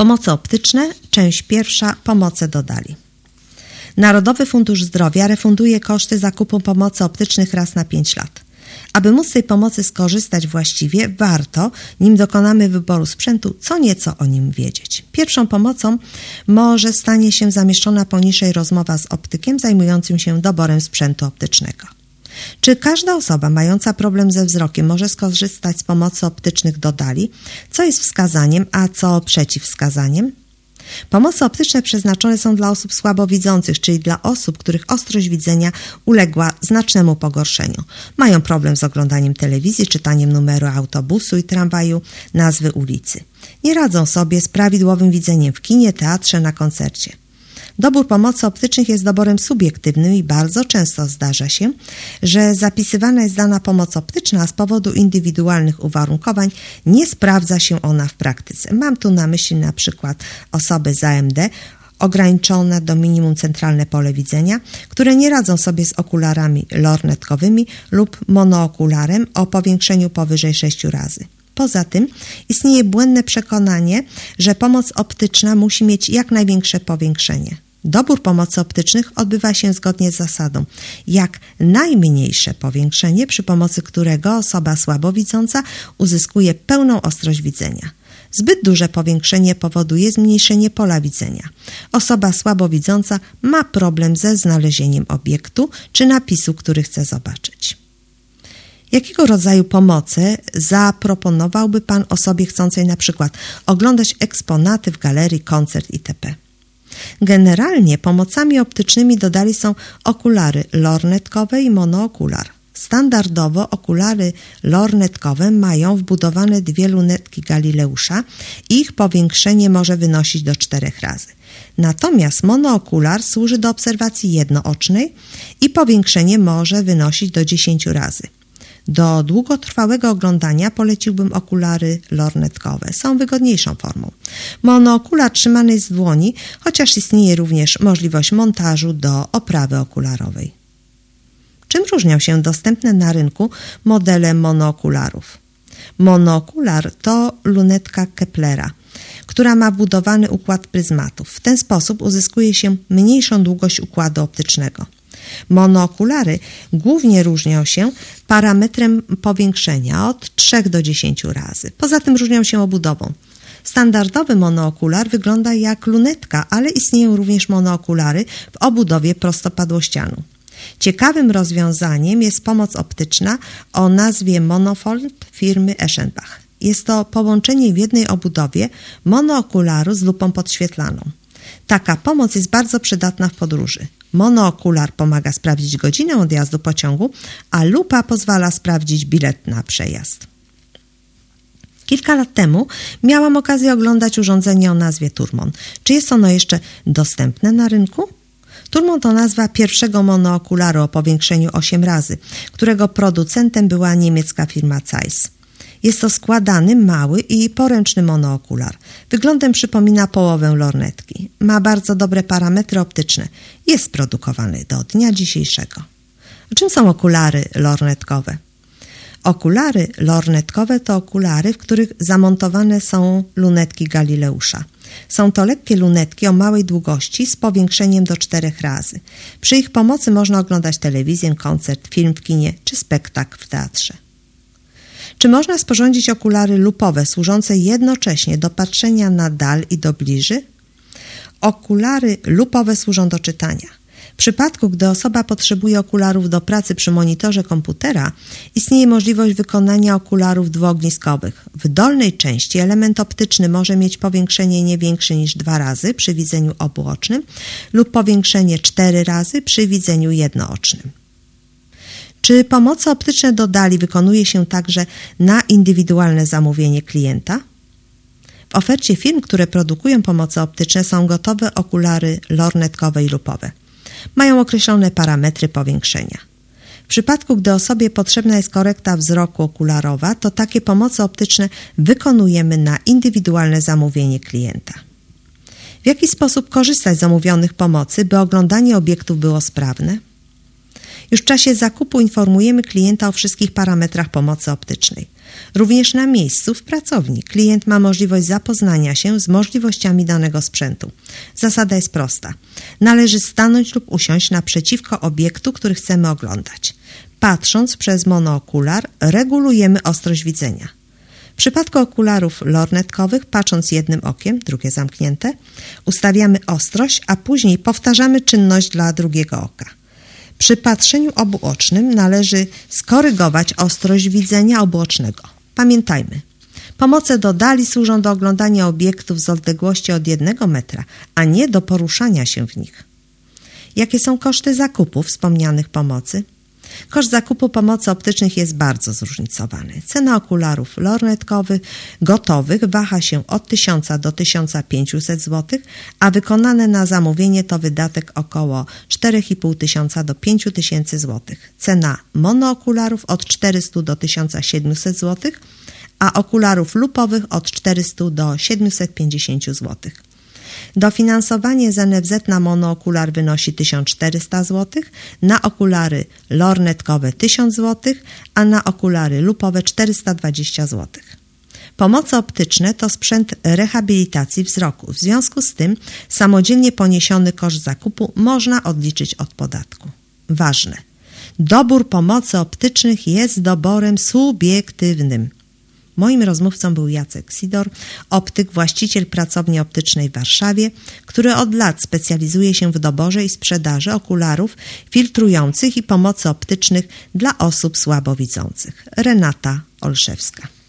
Pomoce optyczne, część pierwsza, pomoce dodali. Narodowy Fundusz Zdrowia refunduje koszty zakupu pomocy optycznych raz na 5 lat. Aby móc z tej pomocy skorzystać właściwie, warto, nim dokonamy wyboru sprzętu, co nieco o nim wiedzieć. Pierwszą pomocą może stanie się zamieszczona poniżej rozmowa z optykiem zajmującym się doborem sprzętu optycznego. Czy każda osoba mająca problem ze wzrokiem może skorzystać z pomocy optycznych dodali? Co jest wskazaniem, a co przeciwwskazaniem? Pomoce optyczne przeznaczone są dla osób słabowidzących, czyli dla osób, których ostrość widzenia uległa znacznemu pogorszeniu. Mają problem z oglądaniem telewizji, czytaniem numeru autobusu i tramwaju, nazwy ulicy. Nie radzą sobie z prawidłowym widzeniem w kinie, teatrze, na koncercie. Dobór pomocy optycznych jest doborem subiektywnym i bardzo często zdarza się, że zapisywana jest dana pomoc optyczna, a z powodu indywidualnych uwarunkowań nie sprawdza się ona w praktyce. Mam tu na myśli na przykład osoby z AMD, ograniczone do minimum centralne pole widzenia, które nie radzą sobie z okularami lornetkowymi lub monookularem o powiększeniu powyżej 6 razy. Poza tym istnieje błędne przekonanie, że pomoc optyczna musi mieć jak największe powiększenie. Dobór pomocy optycznych odbywa się zgodnie z zasadą jak najmniejsze powiększenie, przy pomocy którego osoba słabowidząca uzyskuje pełną ostrość widzenia. Zbyt duże powiększenie powoduje zmniejszenie pola widzenia. Osoba słabowidząca ma problem ze znalezieniem obiektu czy napisu, który chce zobaczyć. Jakiego rodzaju pomocy zaproponowałby Pan osobie chcącej na przykład oglądać eksponaty w galerii, koncert itp.? Generalnie pomocami optycznymi dodali są okulary lornetkowe i monookular. Standardowo okulary lornetkowe mają wbudowane 2 lunetki Galileusza i ich powiększenie może wynosić do 4 razy. Natomiast monookular służy do obserwacji jednoocznej i powiększenie może wynosić do 10 razy. Do długotrwałego oglądania poleciłbym okulary lornetkowe. Są wygodniejszą formą. Monookular trzymany jest w dłoni, chociaż istnieje również możliwość montażu do oprawy okularowej. Czym różnią się dostępne na rynku modele monookularów? Monookular to lunetka Keplera, która ma wbudowany układ pryzmatów. W ten sposób uzyskuje się mniejszą długość układu optycznego. Monookulary głównie różnią się parametrem powiększenia od 3 do 10 razy. Poza tym różnią się obudową. Standardowy monookular wygląda jak lunetka, ale istnieją również monookulary w obudowie prostopadłościanu. Ciekawym rozwiązaniem jest pomoc optyczna o nazwie Monofold firmy Eschenbach. Jest to połączenie w jednej obudowie monookularu z lupą podświetlaną. Taka pomoc jest bardzo przydatna w podróży. Monookular pomaga sprawdzić godzinę odjazdu pociągu, a lupa pozwala sprawdzić bilet na przejazd. Kilka lat temu miałam okazję oglądać urządzenie o nazwie Turmon. Czy jest ono jeszcze dostępne na rynku? Turmon to nazwa pierwszego monookularu o powiększeniu 8 razy, którego producentem była niemiecka firma Zeiss. Jest to składany, mały i poręczny monookular. Wyglądem przypomina połowę lornetki. Ma bardzo dobre parametry optyczne. Jest produkowany do dnia dzisiejszego. Czym są okulary lornetkowe? Okulary lornetkowe to okulary, w których zamontowane są lunetki Galileusza. Są to lekkie lunetki o małej długości z powiększeniem do 4 razy. Przy ich pomocy można oglądać telewizję, koncert, film w kinie czy spektakl w teatrze. Czy można sporządzić okulary lupowe służące jednocześnie do patrzenia na dal i do bliży? Okulary lupowe służą do czytania. W przypadku, gdy osoba potrzebuje okularów do pracy przy monitorze komputera, istnieje możliwość wykonania okularów dwuogniskowych. W dolnej części element optyczny może mieć powiększenie nie większe niż 2 razy przy widzeniu obuocznym lub powiększenie 4 razy przy widzeniu jednoocznym. Czy pomoce optyczne dodali wykonuje się także na indywidualne zamówienie klienta? W ofercie firm, które produkują pomoce optyczne, są gotowe okulary lornetkowe i lupowe. Mają określone parametry powiększenia. W przypadku, gdy osobie potrzebna jest korekta wzroku okularowa, to takie pomoce optyczne wykonujemy na indywidualne zamówienie klienta. W jaki sposób korzystać z zamówionych pomocy, by oglądanie obiektów było sprawne? Już w czasie zakupu informujemy klienta o wszystkich parametrach pomocy optycznej. Również na miejscu w pracowni klient ma możliwość zapoznania się z możliwościami danego sprzętu. Zasada jest prosta. Należy stanąć lub usiąść naprzeciwko obiektu, który chcemy oglądać. Patrząc przez monookular, regulujemy ostrość widzenia. W przypadku okularów lornetkowych, patrząc jednym okiem, drugie zamknięte, ustawiamy ostrość, a później powtarzamy czynność dla drugiego oka. Przy patrzeniu obuocznym należy skorygować ostrość widzenia obuocznego. Pamiętajmy, pomoce do dali służą do oglądania obiektów z odległości od 1 metra, a nie do poruszania się w nich. Jakie są koszty zakupu wspomnianych pomocy? Koszt zakupu pomocy optycznych jest bardzo zróżnicowany. Cena okularów lornetkowych gotowych waha się od 1000 do 1500 zł, a wykonane na zamówienie to wydatek około 4500 do 5000 zł. Cena monookularów od 400 do 1700 zł, a okularów lupowych od 400 do 750 zł. Dofinansowanie z NFZ na monookular wynosi 1400 zł, na okulary lornetkowe 1000 zł, a na okulary lupowe 420 zł. Pomoce optyczne to sprzęt rehabilitacji wzroku. W związku z tym samodzielnie poniesiony koszt zakupu można odliczyć od podatku. Ważne. Dobór pomocy optycznych jest doborem subiektywnym. Moim rozmówcą był Jacek Sidor, optyk, właściciel pracowni optycznej w Warszawie, który od lat specjalizuje się w doborze i sprzedaży okularów filtrujących i pomocy optycznych dla osób słabowidzących. Renata Olszewska.